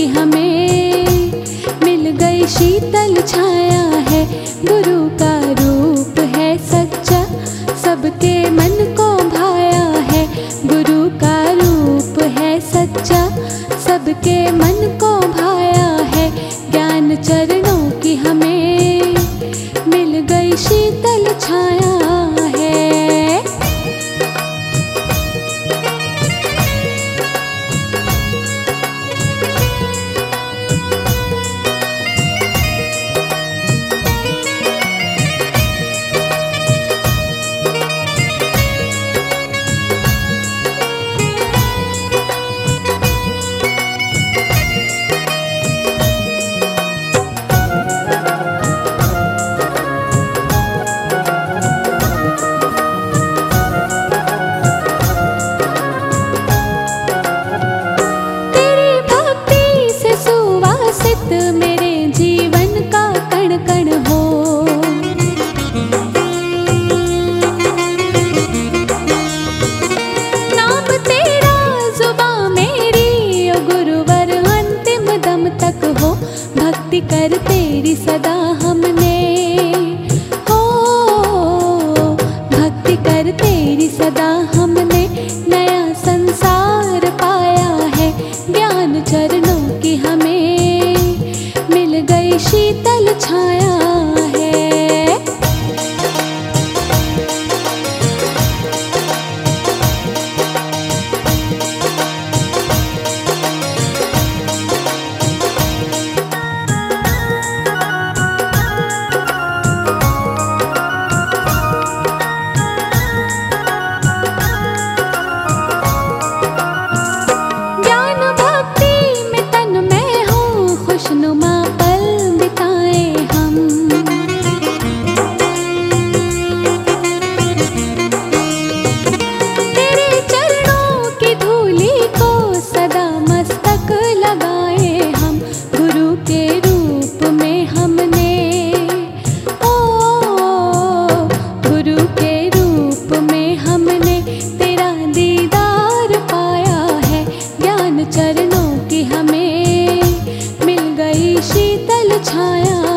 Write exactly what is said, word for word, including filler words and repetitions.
की हमें मिल गई शीतल छाया है। गुरु का रूप है सच्चा, सबके मन को भाया है। गुरु का रूप है सच्चा, सबके मन को भाया है। ज्ञान चरणों की हमें मिल गई शीतल छाया है। मेरे जीवन का कण कण हो, नाम तेरा जुबां मेरी ओ गुरुवर अंतिम दम तक हो। भक्ति कर तेरी सदा हमने हो, भक्ति कर तेरी सदा हमने नया संसार पाया है। ज्ञान चरणों की हमें मिल गई शीतल छाया है। ज्ञान भक्ति में तन में हो, खुशनुमा पल बिताए हम। तेरे चरणों की धूली को सदा मस्तक लगाए हम। गुरु के रूप में हमने ओ, गुरु के रूप में हमने तेरा दीदार पाया है। ज्ञान चरणों की हमें मिल गई शीतल छाया